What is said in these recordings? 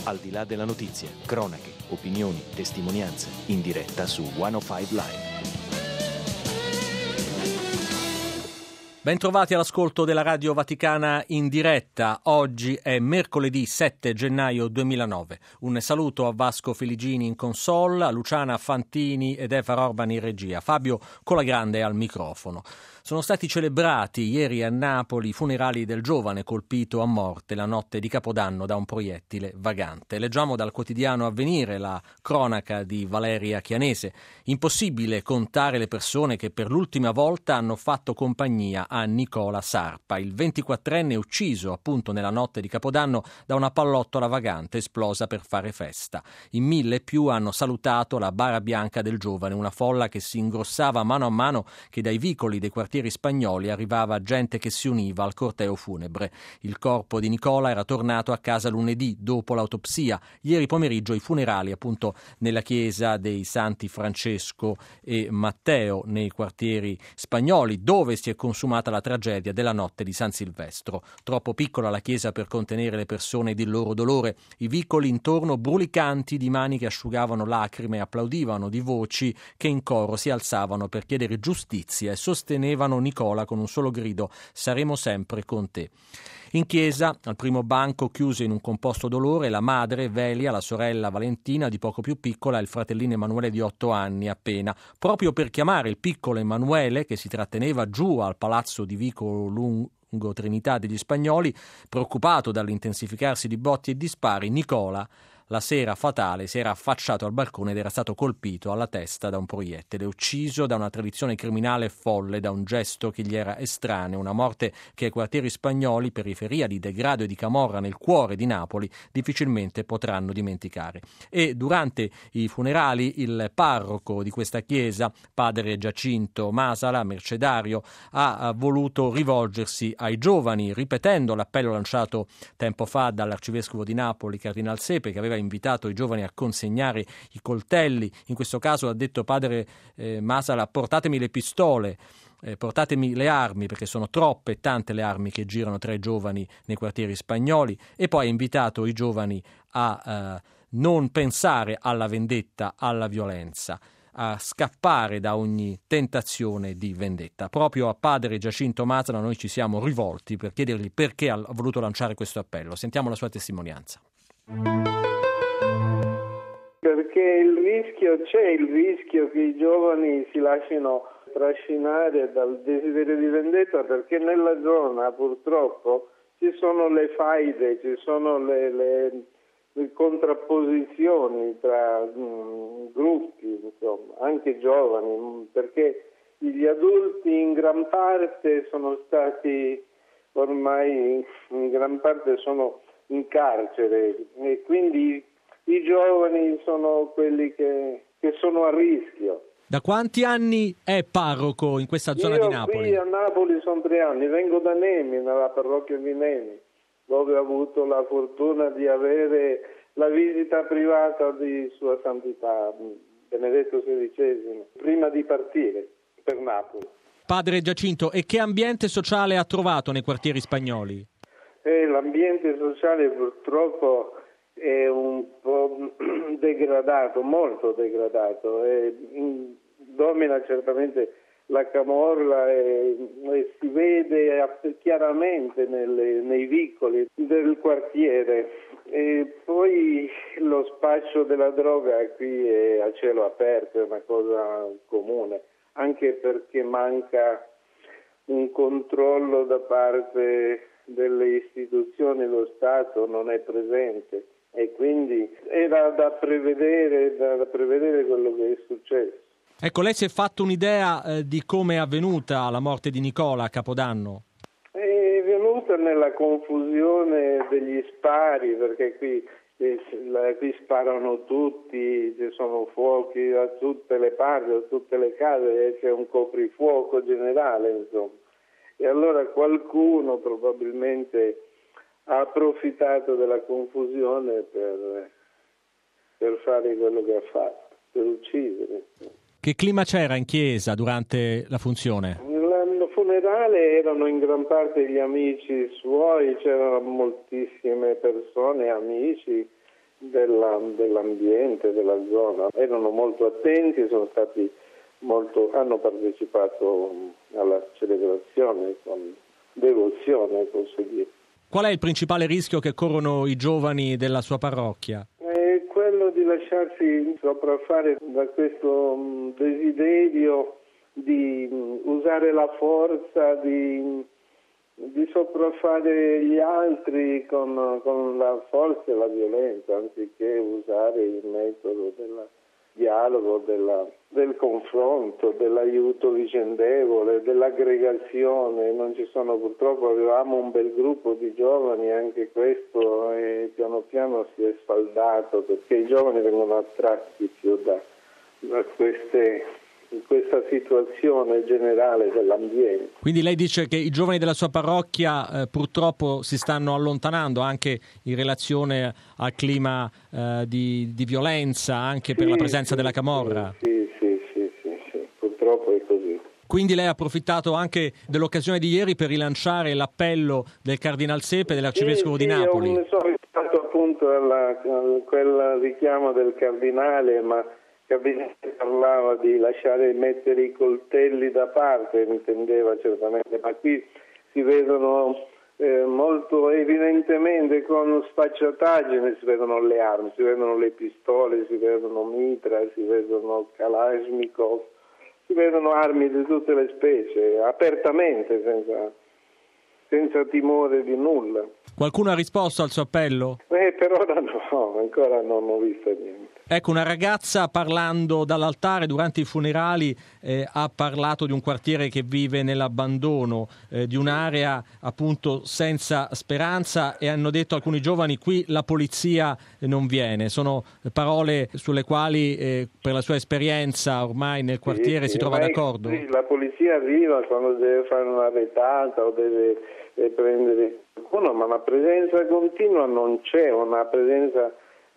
Al di là della notizia, cronache, opinioni, testimonianze, in diretta su 105 Live. Bentrovati all'ascolto della Radio Vaticana in diretta. Oggi è mercoledì 7 gennaio 2009. Un saluto a Vasco Feligini in console, a Luciana Fantini ed Eva Orban in regia. Fabio Colagrande al microfono. Sono stati celebrati ieri a Napoli i funerali del giovane colpito a morte la notte di Capodanno da un proiettile vagante. Leggiamo dal quotidiano Avvenire la cronaca di Valeria Chianese. Impossibile contare le persone che per l'ultima volta hanno fatto compagnia a Nicola Sarpa, il 24enne ucciso appunto nella notte di Capodanno da una pallottola vagante esplosa per fare festa. In 1000 più hanno salutato la bara bianca del giovane, una folla che si ingrossava mano a mano che dai vicoli dei quartieri spagnoli arrivava gente che si univa al corteo funebre. Il corpo di Nicola era tornato a casa lunedì dopo l'autopsia. Ieri pomeriggio i funerali appunto nella chiesa dei Santi Francesco e Matteo nei quartieri spagnoli, dove si è consumata la tragedia della notte di San Silvestro. Troppo piccola la chiesa per contenere le persone ed il loro dolore. I vicoli intorno brulicanti di mani che asciugavano lacrime applaudivano di voci che in coro si alzavano per chiedere giustizia e sostenevano Nicola con un solo grido: saremo sempre con te. In chiesa, al primo banco, chiuse in un composto dolore, la madre Velia, la sorella Valentina di poco più piccola e il fratellino Emanuele di 8 anni appena, proprio per chiamare il piccolo Emanuele, che si tratteneva giù al palazzo di Vicolo Lungo Trinità degli Spagnoli, preoccupato dall'intensificarsi di botti e di spari. Nicola, la sera fatale, si era affacciato al balcone ed era stato colpito alla testa da un proiettile, ucciso da una tradizione criminale folle, da un gesto che gli era estraneo, una morte che ai quartieri spagnoli, periferia di degrado e di camorra nel cuore di Napoli, difficilmente potranno dimenticare. E durante i funerali il parroco di questa chiesa, padre Giacinto Masala, mercedario, ha voluto rivolgersi ai giovani, ripetendo l'appello lanciato tempo fa dall'arcivescovo di Napoli, Cardinal Sepe, che aveva invitato i giovani a consegnare i coltelli. In questo caso ha detto padre Masala: portatemi le pistole, portatemi le armi, perché sono troppe e tante le armi che girano tra i giovani nei quartieri spagnoli. E poi ha invitato i giovani a non pensare alla vendetta, alla violenza, a scappare da ogni tentazione di vendetta. Proprio a padre Giacinto Masala noi ci siamo rivolti per chiedergli perché ha voluto lanciare questo appello. Sentiamo la sua testimonianza. Perché c'è il rischio che i giovani si lasciano trascinare dal desiderio di vendetta, perché nella zona purtroppo ci sono le faide, ci sono le contrapposizioni tra gruppi, insomma, anche giovani, perché gli adulti in gran parte sono stati ormai in gran parte sono in carcere e quindi i giovani sono quelli che sono a rischio. Da quanti anni è parroco in questa zona di Napoli? Io qui a Napoli sono 3 anni, vengo da Nemi, nella parrocchia di Nemi, dove ho avuto la fortuna di avere la visita privata di Sua Santità Benedetto XVI, prima di partire per Napoli. Padre Giacinto, e che ambiente sociale ha trovato nei quartieri spagnoli? L'ambiente sociale purtroppo è un po' degradato, molto degradato, domina certamente la camorra e si vede chiaramente nei vicoli del quartiere. E poi lo spaccio della droga qui è a cielo aperto, è una cosa comune, anche perché manca un controllo da parte delle istituzioni, lo Stato non è presente e quindi era da prevedere quello che è successo. Ecco, lei si è fatto un'idea di come è avvenuta la morte di Nicola a Capodanno? È venuta nella confusione degli spari, perché qui sparano tutti, ci sono fuochi da tutte le parti, da tutte le case, e c'è un coprifuoco generale, insomma. E allora qualcuno probabilmente ha approfittato della confusione per fare quello che ha fatto, per uccidere. Che clima c'era in chiesa durante la funzione? Al funerale erano in gran parte gli amici suoi, c'erano moltissime persone, amici, dell'ambiente, della zona. Erano molto attenti, hanno partecipato alla celebrazione con devozione, posso dire. Qual è il principale rischio che corrono i giovani della sua parrocchia? È quello di lasciarsi sopraffare da questo desiderio di usare la forza, di sopraffare gli altri con la forza e la violenza, anziché usare il metodo del dialogo, del confronto, dell'aiuto vicendevole, dell'aggregazione. Non ci sono, purtroppo avevamo un bel gruppo di giovani, anche questo piano piano si è sfaldato, perché i giovani vengono attratti più da questa situazione generale dell'ambiente. Quindi lei dice che i giovani della sua parrocchia purtroppo si stanno allontanando anche in relazione al clima di violenza, anche per la presenza della camorra? Sì, purtroppo è così. Quindi lei ha approfittato anche dell'occasione di ieri per rilanciare l'appello del Cardinal Sepe e dell'Arcivescovo di Napoli? Io mi sono rifatto appunto a quel richiamo del Cardinale, ma Cardinale parlava di lasciare mettere i coltelli da parte, intendeva certamente, ma qui si vedono molto evidentemente con sfacciataggine, si vedono le armi, si vedono le pistole, si vedono mitra, si vedono kalashnikov, si vedono armi di tutte le specie, apertamente, senza timore di nulla. Qualcuno ha risposto al suo appello? Per ora no, ancora non ho visto niente. Ecco, una ragazza parlando dall'altare durante i funerali ha parlato di un quartiere che vive nell'abbandono, di un'area appunto senza speranza, e hanno detto alcuni giovani: qui la polizia non viene. Sono parole sulle quali per la sua esperienza ormai nel quartiere si trova d'accordo? Sì, la polizia arriva quando deve fare una retata o deve prendere qualcuno, ma una presenza continua non c'è, una presenza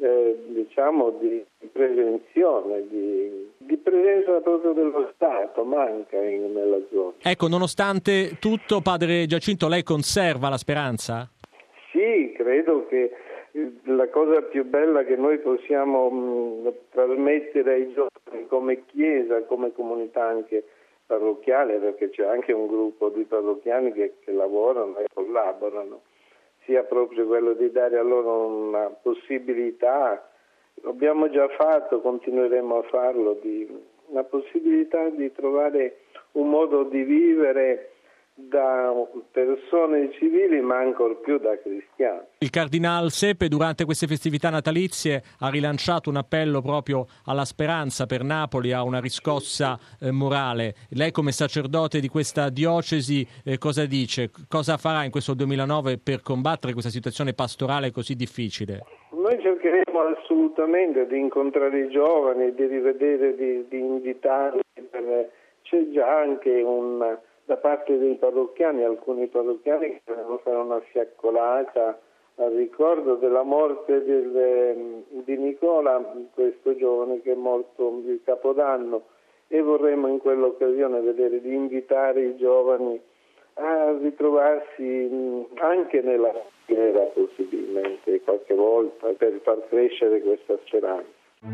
di prevenzione, di presenza proprio dello Stato manca nella zona. Ecco, nonostante tutto, padre Giacinto, lei conserva la speranza? Sì, credo che la cosa più bella che noi possiamo trasmettere ai giovani come Chiesa, come comunità anche parrocchiale, perché c'è anche un gruppo di parrocchiani che lavorano e collaborano, sia proprio quello di dare a loro una possibilità, lo abbiamo già fatto, continueremo a farlo, una possibilità di trovare un modo di vivere da persone civili, ma ancor più da cristiani. Il Cardinal Sepe durante queste festività natalizie ha rilanciato un appello proprio alla speranza per Napoli, a una riscossa morale. Lei come sacerdote di questa diocesi cosa dice? Cosa farà in questo 2009 per combattere questa situazione pastorale così difficile? Noi cercheremo assolutamente di incontrare i giovani, di rivedere, di invitarli. C'è già anche da parte dei parrocchiani, alcuni parrocchiani che devono fare una fiaccolata al ricordo della morte di Nicola, questo giovane che è morto il Capodanno, e vorremmo in quell'occasione vedere di invitare i giovani a ritrovarsi anche nella preghiera, possibilmente qualche volta, per far crescere questa speranza.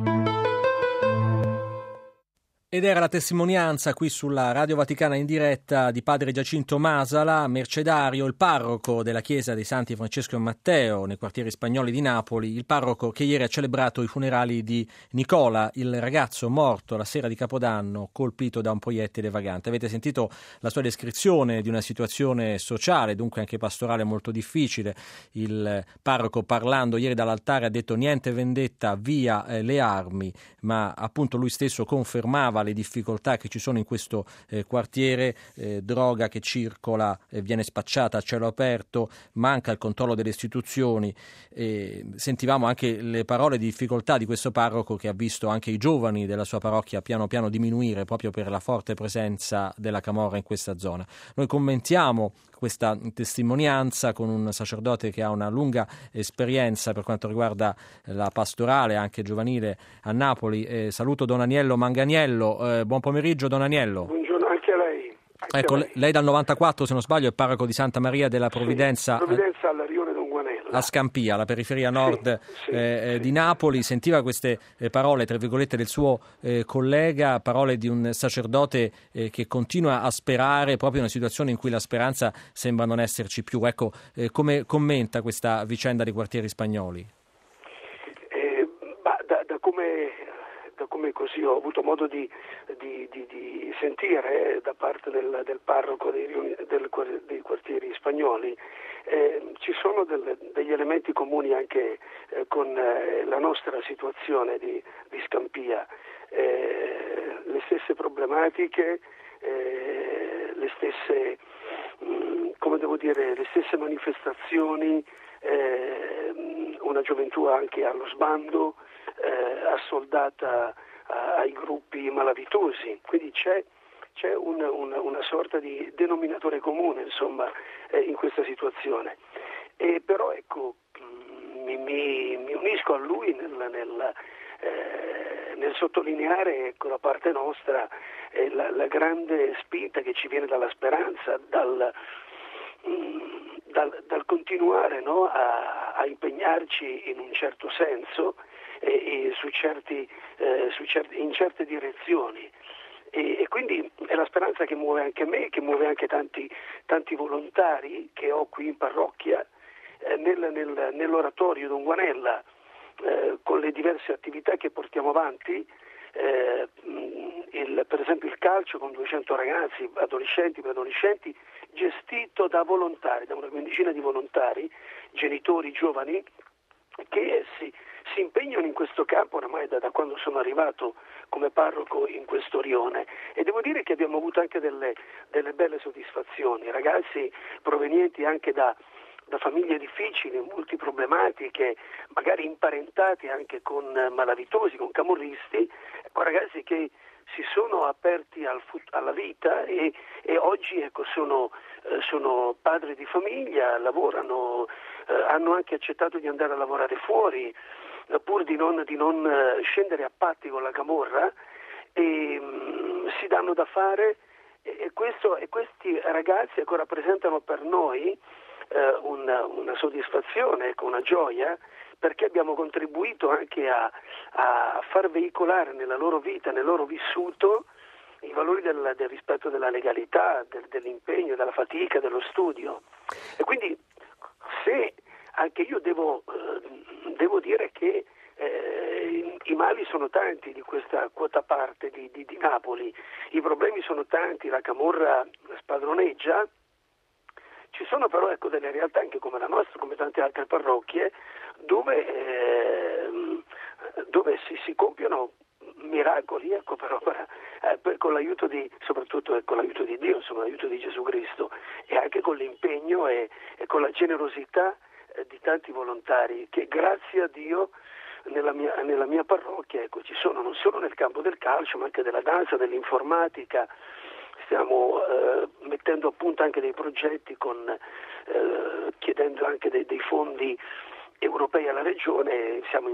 Ed era la testimonianza qui sulla Radio Vaticana in diretta di padre Giacinto Masala, mercedario, il parroco della chiesa dei Santi Francesco e Matteo nei quartieri spagnoli di Napoli, il parroco che ieri ha celebrato i funerali di Nicola, il ragazzo morto la sera di Capodanno colpito da un proiettile vagante. Avete sentito la sua descrizione di una situazione sociale, dunque anche pastorale, molto difficile. Il parroco, parlando ieri dall'altare, ha detto: niente vendetta, via le armi, ma appunto lui stesso confermava le difficoltà che ci sono in questo quartiere, droga che circola, viene spacciata a cielo aperto, manca il controllo delle istituzioni. Sentivamo anche le parole di difficoltà di questo parroco, che ha visto anche i giovani della sua parrocchia piano piano diminuire proprio per la forte presenza della camorra in questa zona. Noi commentiamo questa testimonianza con un sacerdote che ha una lunga esperienza per quanto riguarda la pastorale anche giovanile a Napoli. Saluto Don Aniello Manganiello. Buon pomeriggio Don Aniello. Buongiorno anche a lei. Ecco, lei dal 94, se non sbaglio, è parroco di Santa Maria della Provvidenza. Provvidenza alla Rione Don Guanello. a Scampia, la periferia nord di Napoli. Sentiva queste parole, tra virgolette, del suo collega, parole di un sacerdote che continua a sperare proprio in una situazione in cui la speranza sembra non esserci più. Ecco, come commenta questa vicenda dei quartieri spagnoli? Da come così ho avuto modo di sentire da parte del parroco dei quartieri spagnoli, ci sono degli elementi comuni anche con la nostra situazione di Scampia, le stesse problematiche, le stesse, le stesse manifestazioni, una gioventù anche allo sbando, assoldata ai gruppi malavitosi, quindi c'è una sorta di denominatore comune, insomma, in questa situazione. E però ecco, mi unisco a lui nel sottolineare, ecco, da parte nostra la grande spinta che ci viene dalla speranza, dal continuare, no, a impegnarci in un certo senso e in certe direzioni, e quindi è la speranza che muove anche me, che muove anche tanti volontari che ho qui in parrocchia, nell'oratorio Don Guanella, con le diverse attività che portiamo avanti, per esempio il calcio con 200 ragazzi, adolescenti, preadolescenti, gestito da volontari, da una quindicina di volontari, genitori giovani, che si impegnano in questo campo oramai da quando sono arrivato come parroco in questo rione, e devo dire che abbiamo avuto anche delle belle soddisfazioni, ragazzi provenienti anche da famiglie difficili, multiproblematiche, magari imparentati anche con malavitosi, con camorristi, ecco, ragazzi che si sono aperti alla vita e oggi, ecco, sono padri di famiglia, lavorano, hanno anche accettato di andare a lavorare fuori, pur di non scendere a patti con la camorra, e si danno da fare, e questi ragazzi, ecco, rappresentano per noi una soddisfazione, ecco, una gioia, perché abbiamo contribuito anche a far veicolare nella loro vita, nel loro vissuto, i valori del rispetto della legalità, dell'impegno, della fatica, dello studio. E quindi, se anche io devo dire che i mali sono tanti di questa quota parte di Napoli, i problemi sono tanti, la camorra spadroneggia. Ci sono però, ecco, delle realtà anche come la nostra, come tante altre parrocchie, dove si compiono miracoli, ecco, però con l'aiuto soprattutto con l'aiuto di Dio, insomma, l'aiuto di Gesù Cristo, e anche con l'impegno e con la generosità di tanti volontari che, grazie a Dio, nella mia parrocchia, ecco, ci sono, non solo nel campo del calcio, ma anche della danza, dell'informatica. Stiamo mettendo a punto anche dei progetti, chiedendo anche dei fondi europei alla regione. Siamo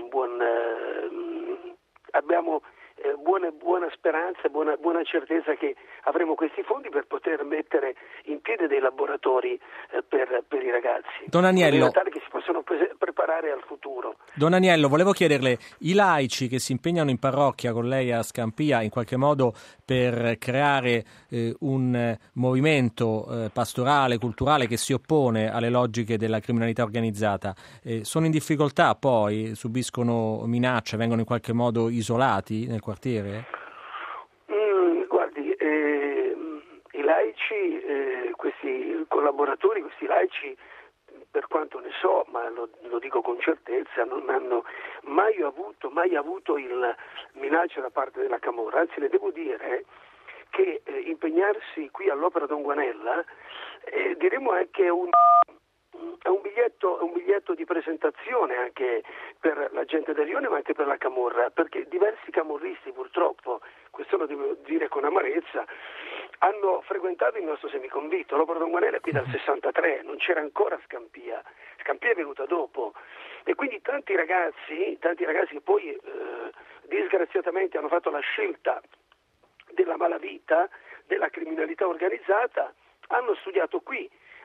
abbiamo buona speranza, buona certezza che avremo questi fondi per poter mettere in piedi dei laboratori per i ragazzi, Don Aniello, in modo tale che si possano preparare al futuro. Don Aniello, volevo chiederle, i laici che si impegnano in parrocchia con lei a Scampia in qualche modo per creare un movimento pastorale, culturale che si oppone alle logiche della criminalità organizzata, sono in difficoltà poi? Subiscono minacce, vengono in qualche modo isolati nel quartiere? Guardi, i laici, questi collaboratori, questi laici, per quanto ne so, ma lo dico con certezza, non hanno mai avuto il minaccia da parte della camorra. Anzi, le devo dire che impegnarsi qui all'Opera Don Guanella, diremo anche un biglietto di presentazione anche per la gente del rione, ma anche per la camorra, perché diversi camorristi, purtroppo, questo lo devo dire con amarezza, hanno frequentato il nostro semiconvitto. L'Opera Don Guanella è qui dal 63, non c'era ancora Scampia è venuta dopo, e quindi tanti ragazzi che poi disgraziatamente hanno fatto la scelta della malavita, della criminalità organizzata, hanno studiato qui,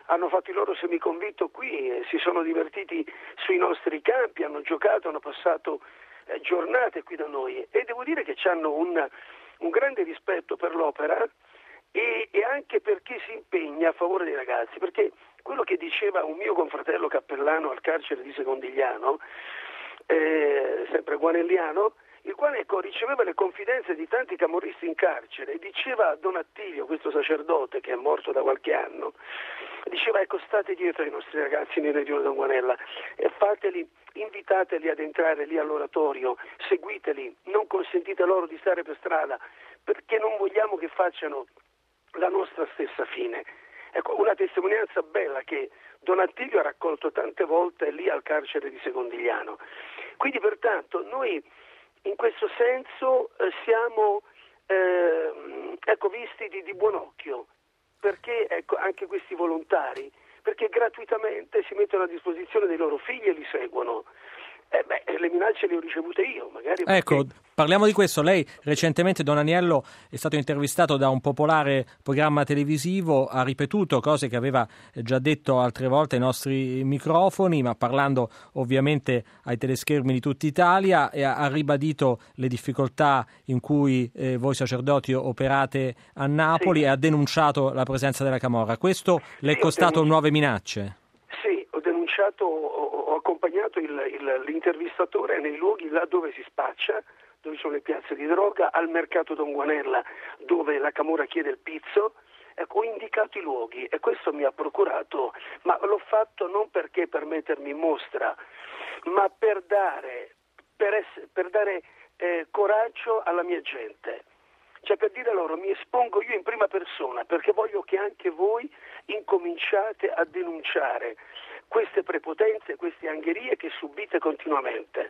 hanno fatto il loro semiconvitto qui, si sono divertiti sui nostri campi, hanno giocato, hanno passato giornate qui da noi, e devo dire che hanno un grande rispetto per l'opera e anche per chi si impegna a favore dei ragazzi, perché quello che diceva un mio confratello cappellano al carcere di Secondigliano, sempre guanelliano, il quale riceveva le confidenze di tanti camorristi in carcere, e diceva a Don Attilio, questo sacerdote che è morto da qualche anno, diceva: state dietro ai nostri ragazzi nel regione Don Guanella e invitateli ad entrare lì all'oratorio, seguiteli, non consentite loro di stare per strada, perché non vogliamo che facciano la nostra stessa fine. Ecco, una testimonianza bella che Don Attilio ha raccolto tante volte lì al carcere di Secondigliano. Quindi pertanto noi in questo senso siamo visti di buon occhio, perché anche questi volontari, perché gratuitamente si mettono a disposizione dei loro figli e li seguono. Le minacce le ho ricevute io, magari. Ecco, parliamo di questo. Lei recentemente, Don Aniello, è stato intervistato da un popolare programma televisivo, ha ripetuto cose che aveva già detto altre volte ai nostri microfoni, ma parlando ovviamente ai teleschermi di tutta Italia, e ha ribadito le difficoltà in cui voi sacerdoti operate a Napoli, e ha denunciato la presenza della camorra. Questo le è costato nuove minacce? Sì, ho denunciato, ho accompagnato l'intervistatore nei luoghi là dove si spaccia, dove sono le piazze di droga, al mercato Don Guanella dove la camorra chiede il pizzo. Ho indicato i luoghi e questo mi ha procurato, ma l'ho fatto non perché per mettermi in mostra, ma per dare coraggio alla mia gente. Cioè, per dire loro: mi espongo io in prima persona perché voglio che anche voi incominciate a denunciare queste prepotenze, queste angherie che subite continuamente.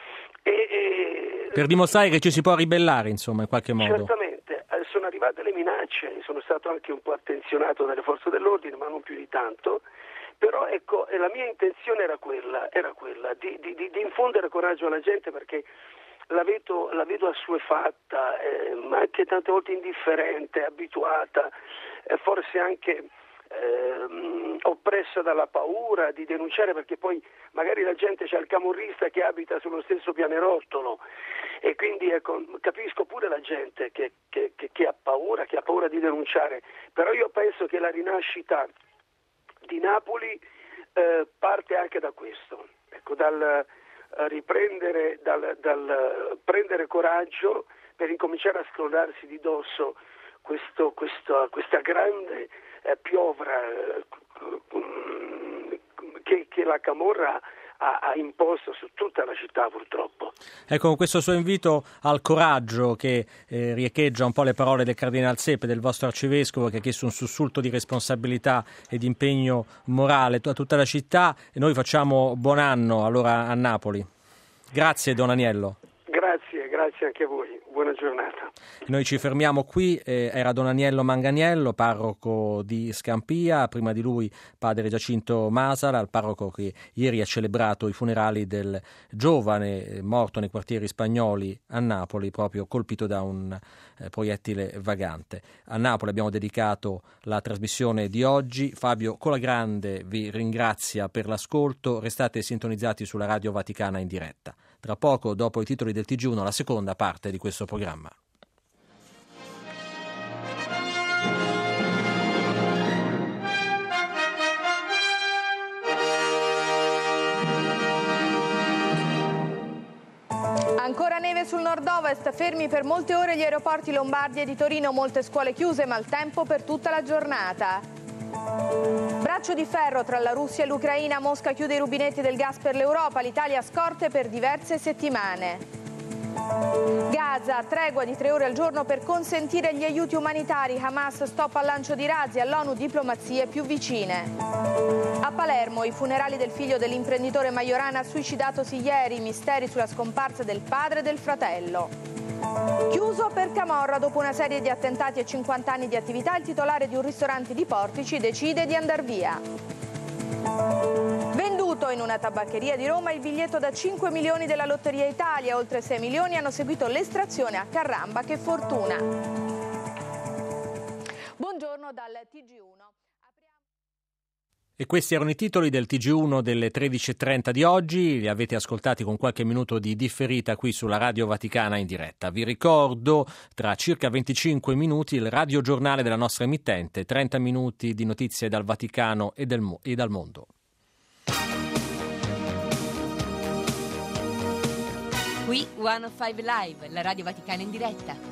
Per dimostrare che ci si può ribellare, insomma, in qualche modo. Certamente, sono arrivate le minacce, sono stato anche un po' attenzionato dalle forze dell'ordine, ma non più di tanto. Però la mia intenzione era quella di infondere coraggio alla gente, perché la vedo assuefatta, ma anche tante volte indifferente, abituata, forse anche oppressa dalla paura di denunciare, perché poi magari la gente c'ha il camorrista che abita sullo stesso pianerottolo, e quindi capisco pure la gente che ha paura di denunciare. Però io penso che la rinascita di Napoli parte anche da questo, dal prendere coraggio per incominciare a scrollarsi di dosso questa grande piovra che la camorra ha imposto su tutta la città, purtroppo. Ecco, questo suo invito al coraggio che riecheggia un po' le parole del Cardinal Sepe, del vostro arcivescovo, che ha chiesto un sussulto di responsabilità e di impegno morale a tutta la città, e noi facciamo buon anno allora a Napoli. Grazie, Don Aniello. Grazie anche a voi, buona giornata. Noi ci fermiamo qui, era Don Aniello Manganiello, parroco di Scampia, prima di lui padre Giacinto Masala, il parroco che ieri ha celebrato i funerali del giovane morto nei quartieri spagnoli a Napoli, proprio colpito da un proiettile vagante. A Napoli abbiamo dedicato la trasmissione di oggi. Fabio Colagrande vi ringrazia per l'ascolto, restate sintonizzati sulla Radio Vaticana in diretta. Tra poco, dopo i titoli del TG1, la seconda parte di questo programma. Ancora neve sul nord-ovest, fermi per molte ore gli aeroporti lombardi e di Torino, molte scuole chiuse, maltempo per tutta la giornata. Braccio di ferro tra la Russia e l'Ucraina, Mosca chiude i rubinetti del gas per l'Europa, l'Italia a scorte per diverse settimane. Gaza, tregua di 3 ore al giorno per consentire gli aiuti umanitari, Hamas stop al lancio di razzi, all'ONU diplomazie più vicine. A Palermo i funerali del figlio dell'imprenditore Majorana suicidatosi ieri, misteri sulla scomparsa del padre e del fratello. Chiuso per camorra dopo una serie di attentati e 50 anni di attività, il titolare di un ristorante di Portici decide di andar via. Venduto in una tabaccheria di Roma il biglietto da 5 milioni della Lotteria Italia, oltre 6 milioni hanno seguito l'estrazione a Carramba, che fortuna. Buongiorno dal TG1. E questi erano i titoli del TG1 delle 13.30 di oggi, li avete ascoltati con qualche minuto di differita qui sulla Radio Vaticana in diretta. Vi ricordo, tra circa 25 minuti, il radiogiornale della nostra emittente, 30 minuti di notizie dal Vaticano e dal mondo. Qui 105 Live, la Radio Vaticana in diretta.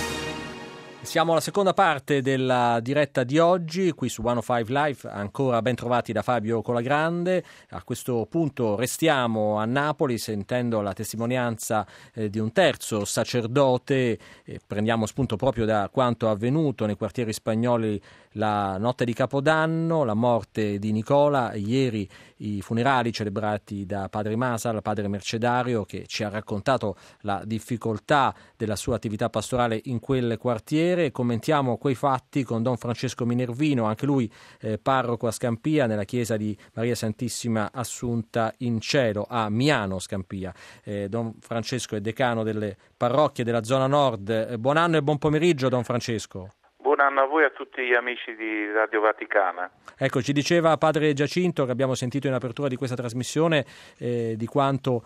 Siamo alla seconda parte della diretta di oggi, qui su 105 Live, ancora ben trovati da Fabio Colagrande. A questo punto restiamo a Napoli sentendo la testimonianza di un terzo sacerdote, prendiamo spunto proprio da quanto avvenuto nei quartieri spagnoli la notte di Capodanno, la morte di Nicola, ieri i funerali celebrati da padre Masal, padre mercedario, che ci ha raccontato la difficoltà della sua attività pastorale in quel quartiere. Commentiamo quei fatti con Don Francesco Minervino, anche lui parroco a Scampia, nella chiesa di Maria Santissima Assunta in Cielo a Miano Scampia. Don Francesco è decano delle parrocchie della zona nord. Buon anno e buon pomeriggio, Don Francesco. Buon anno a voi e a tutti gli amici di Radio Vaticana. Ecco, ci diceva padre Giacinto, che abbiamo sentito in apertura di questa trasmissione, di quanto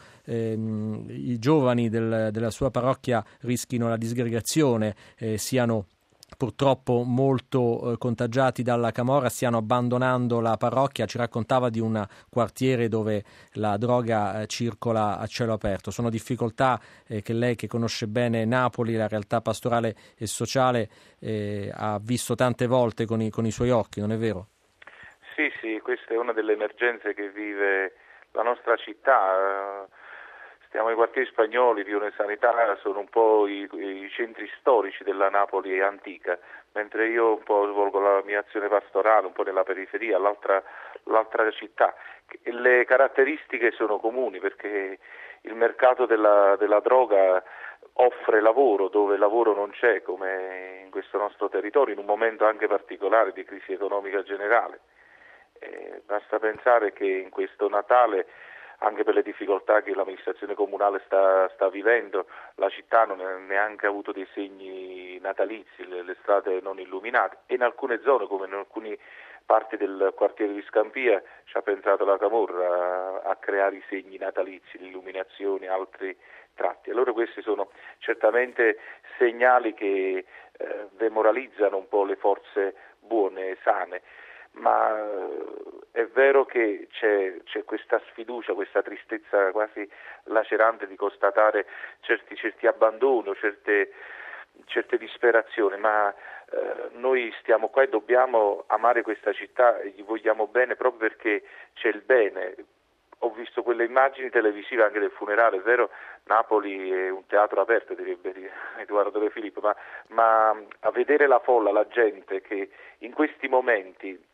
i giovani della sua parrocchia rischino la disgregazione, siano purtroppo molto contagiati dalla camorra, stiano abbandonando la parrocchia. Ci raccontava di un quartiere dove la droga circola a cielo aperto. Sono difficoltà che lei, che conosce bene Napoli, la realtà pastorale e sociale, ha visto tante volte con i suoi occhi, non è vero? Sì, questa è una delle emergenze che vive la nostra città. Stiamo ai quartieri spagnoli, Rione Sanità, sono un po' i centri storici della Napoli antica, mentre io un po' svolgo la mia azione pastorale un po' nella periferia, l'altra città. Le caratteristiche sono comuni, perché il mercato della droga offre lavoro dove lavoro non c'è, come in questo nostro territorio, in un momento anche particolare di crisi economica generale. Basta pensare che in questo Natale, anche per le difficoltà che l'amministrazione comunale sta vivendo, la città non ha neanche avuto dei segni natalizi, le strade non illuminate, e in alcune zone, come in alcune parti del quartiere di Scampia, ci ha pensato la camorra a creare i segni natalizi, l'illuminazione, altri tratti. Allora questi sono certamente segnali che demoralizzano un po' le forze buone e sane. Ma è vero che c'è questa sfiducia, questa tristezza quasi lacerante di constatare certi abbandoni, certe disperazioni, ma noi stiamo qua e dobbiamo amare questa città e gli vogliamo bene proprio perché c'è il bene. Ho visto quelle immagini televisive anche del funerale, è vero, Napoli è un teatro aperto, direbbe Edoardo De Filippo, ma a vedere la folla, la gente che in questi momenti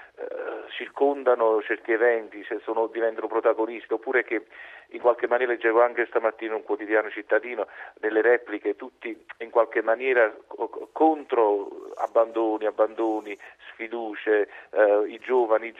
circondano certi eventi, diventano protagonisti, oppure che in qualche maniera, leggevo anche stamattina un quotidiano cittadino, nelle repliche, tutti in qualche maniera contro abbandoni, sfiducie, i giovani.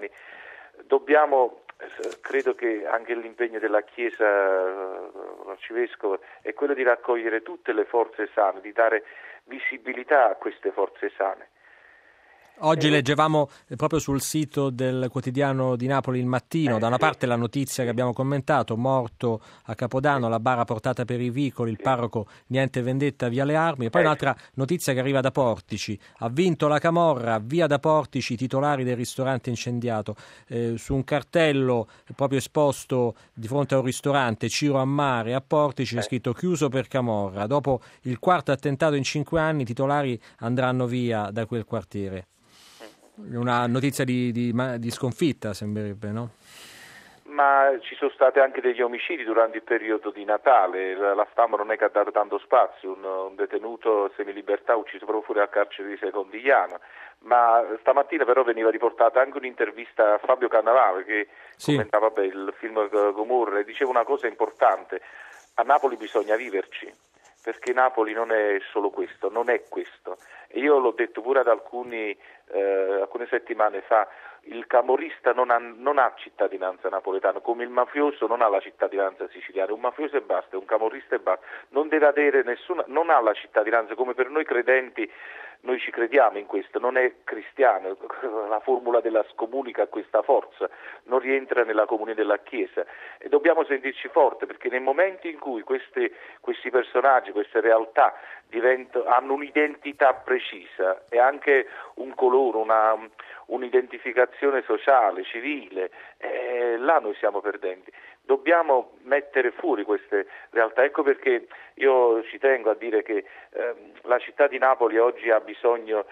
Credo che anche l'impegno della Chiesa, l'arcivescovo, è quello di raccogliere tutte le forze sane, di dare visibilità a queste forze sane. Oggi leggevamo proprio sul sito del quotidiano di Napoli Il Mattino, da una parte la notizia che abbiamo commentato, morto a Capodanno, la bara portata per i vicoli, il parroco niente vendetta, via le armi, e poi un'altra notizia che arriva da Portici, ha vinto la camorra, via da Portici i titolari del ristorante incendiato, su un cartello proprio esposto di fronte a un ristorante, Ciro Ammare a Portici, è scritto chiuso per camorra. Dopo il quarto attentato in 5 anni, i titolari andranno via da quel quartiere. Una notizia di sconfitta, sembrerebbe, no? Ma ci sono stati anche degli omicidi durante il periodo di Natale, la stampa non è che ha dato tanto spazio, un detenuto semilibertà ucciso proprio fuori al carcere di Secondigliano, ma stamattina però veniva riportata anche un'intervista a Fabio Cannavale che commentava il film Gomorra e diceva una cosa importante: a Napoli bisogna viverci, perché Napoli non è solo questo, non è questo. E io l'ho detto pure ad alcune settimane fa, il camorrista non ha cittadinanza napoletana, come il mafioso non ha la cittadinanza siciliana. Un mafioso e basta, un camorrista e basta, non deve avere non ha la cittadinanza, come per noi credenti noi ci crediamo in questo, non è cristiano, la formula della scomunica ha questa forza, non rientra nella comunione della Chiesa e dobbiamo sentirci forte, perché nel momento in cui questi personaggi, queste realtà hanno un'identità precisa e anche un colore, un'identificazione sociale, civile, là noi siamo perdenti. Dobbiamo mettere fuori queste realtà, ecco perché io ci tengo a dire che la città di Napoli oggi ha bisogno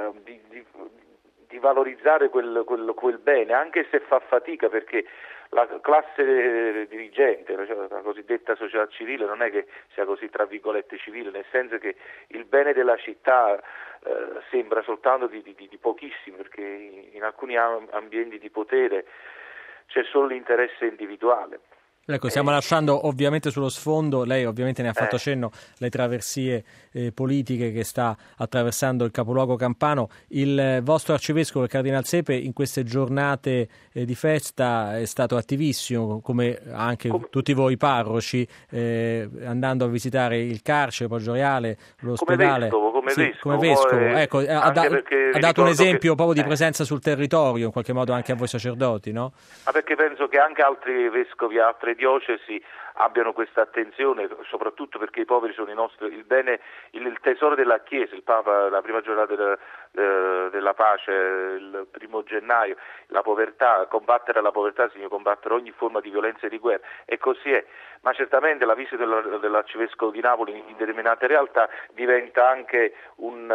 di valorizzare quel bene, anche se fa fatica, perché la classe dirigente, la cosiddetta società civile, non è che sia così tra virgolette civile, nel senso che il bene della città sembra soltanto di pochissimi, perché in alcuni ambienti di potere c'è solo l'interesse individuale. Ecco, stiamo lasciando ovviamente sullo sfondo, lei ovviamente ne ha fatto cenno, le traversie politiche che sta attraversando il capoluogo campano. Il vostro arcivescovo, il Cardinal Sepe, in queste giornate di festa è stato attivissimo, come anche tutti voi parroci, andando a visitare il carcere, Poggioriale, l'ospedale. Come vescovo. Ecco, ha dato un esempio proprio di presenza sul territorio, in qualche modo anche a voi sacerdoti, no? Ma perché penso che anche altri vescovi, altre diocesi abbiano questa attenzione, soprattutto perché i poveri sono il bene, il tesoro della Chiesa. Il Papa, la prima giornata della pace, il 1 gennaio, la povertà, combattere la povertà significa combattere ogni forma di violenza e di guerra, e così è. Ma certamente la visita dell'arcivescovo di Napoli in determinate realtà diventa anche un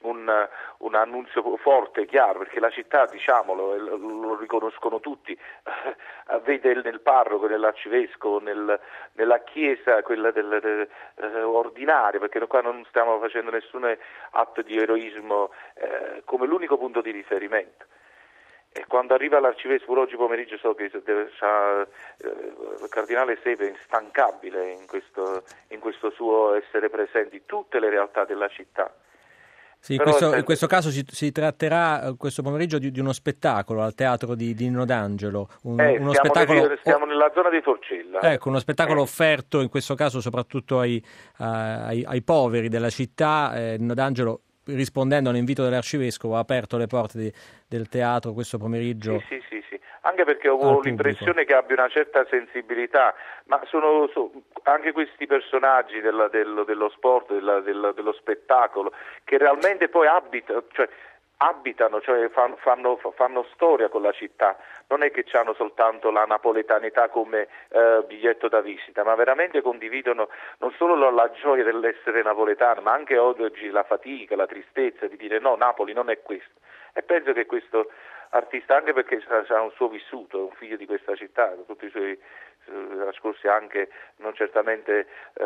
annunzio forte, chiaro, perché la città, diciamolo, lo riconoscono tutti, vede nel parroco, nell'arcivescovo, nella chiesa, quella ordinaria, perché qua non stiamo facendo nessun atto di eroismo, come l'unico punto di riferimento. E quando arriva l'arcivescovo, oggi pomeriggio so che il Cardinale Sepe è instancabile in questo suo essere presente in tutte le realtà della città. Sì, in questo caso si tratterà questo pomeriggio di uno spettacolo al teatro di Nino D'Angelo. Uno spettacolo. Stiamo nella zona di Forcella. Ecco, uno spettacolo offerto in questo caso soprattutto ai poveri della città. Nino D'Angelo, rispondendo all'invito dell'arcivescovo, ha aperto le porte del teatro questo pomeriggio. Sì. Anche perché ho l'impressione che abbia una certa sensibilità, ma sono anche questi personaggi dello sport, dello spettacolo, che realmente poi abitano, cioè fanno storia con la città. Non è che hanno soltanto la napoletanità come biglietto da visita, ma veramente condividono non solo la gioia dell'essere napoletano, ma anche oggi la fatica, la tristezza di dire no, Napoli non è questo. E penso che questo artista, anche perché ha un suo vissuto, è un figlio di questa città, tutti i suoi trascorsi anche non certamente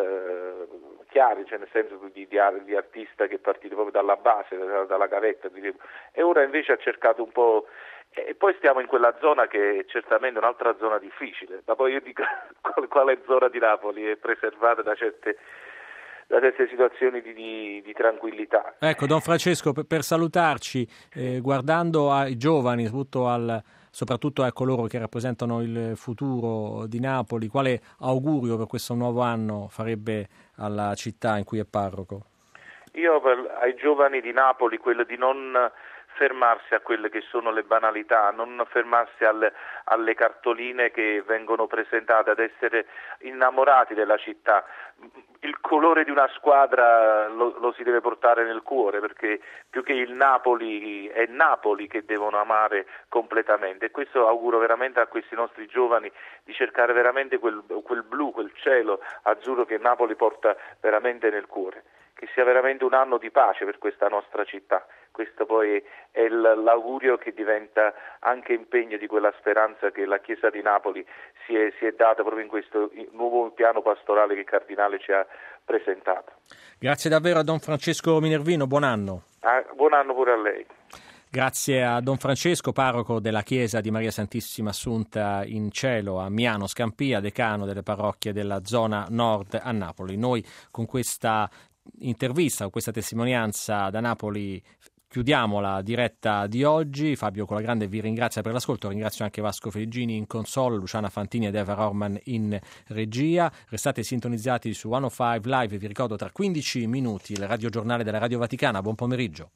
chiari, cioè nel senso di artista che è partito proprio dalla base, dalla gavetta, e ora invece ha cercato un po'. E poi stiamo in quella zona che è certamente un'altra zona difficile, ma poi io dico quale zona di Napoli è preservata da certe situazioni di tranquillità. Ecco, Don Francesco, per salutarci, guardando ai giovani, soprattutto a coloro che rappresentano il futuro di Napoli, quale augurio per questo nuovo anno farebbe alla città in cui è parroco? Io ai giovani di Napoli quello di non fermarsi a quelle che sono le banalità, non fermarsi alle cartoline che vengono presentate, ad essere innamorati della città. Il colore di una squadra lo si deve portare nel cuore, perché più che il Napoli è Napoli che devono amare completamente, e questo auguro veramente a questi nostri giovani, di cercare veramente quel blu, quel cielo azzurro che Napoli porta veramente nel cuore. Che sia veramente un anno di pace per questa nostra città. Questo poi è l'augurio che diventa anche impegno di quella speranza che la Chiesa di Napoli si è data proprio in questo nuovo piano pastorale che il Cardinale ci ha presentato. Grazie davvero a Don Francesco Minervino, buon anno. Buon anno pure a lei. Grazie a Don Francesco, parroco della Chiesa di Maria Santissima Assunta in Cielo a Miano Scampia, decano delle parrocchie della zona nord a Napoli. Noi con questa intervista, con questa testimonianza da Napoli chiudiamo la diretta di oggi. Fabio Colagrande vi ringrazia per l'ascolto, ringrazio anche Vasco Feligini in console, Luciana Fantini ed Eva Rorman in regia. Restate sintonizzati su 105 Live, vi ricordo tra 15 minuti il radiogiornale della Radio Vaticana. Buon pomeriggio.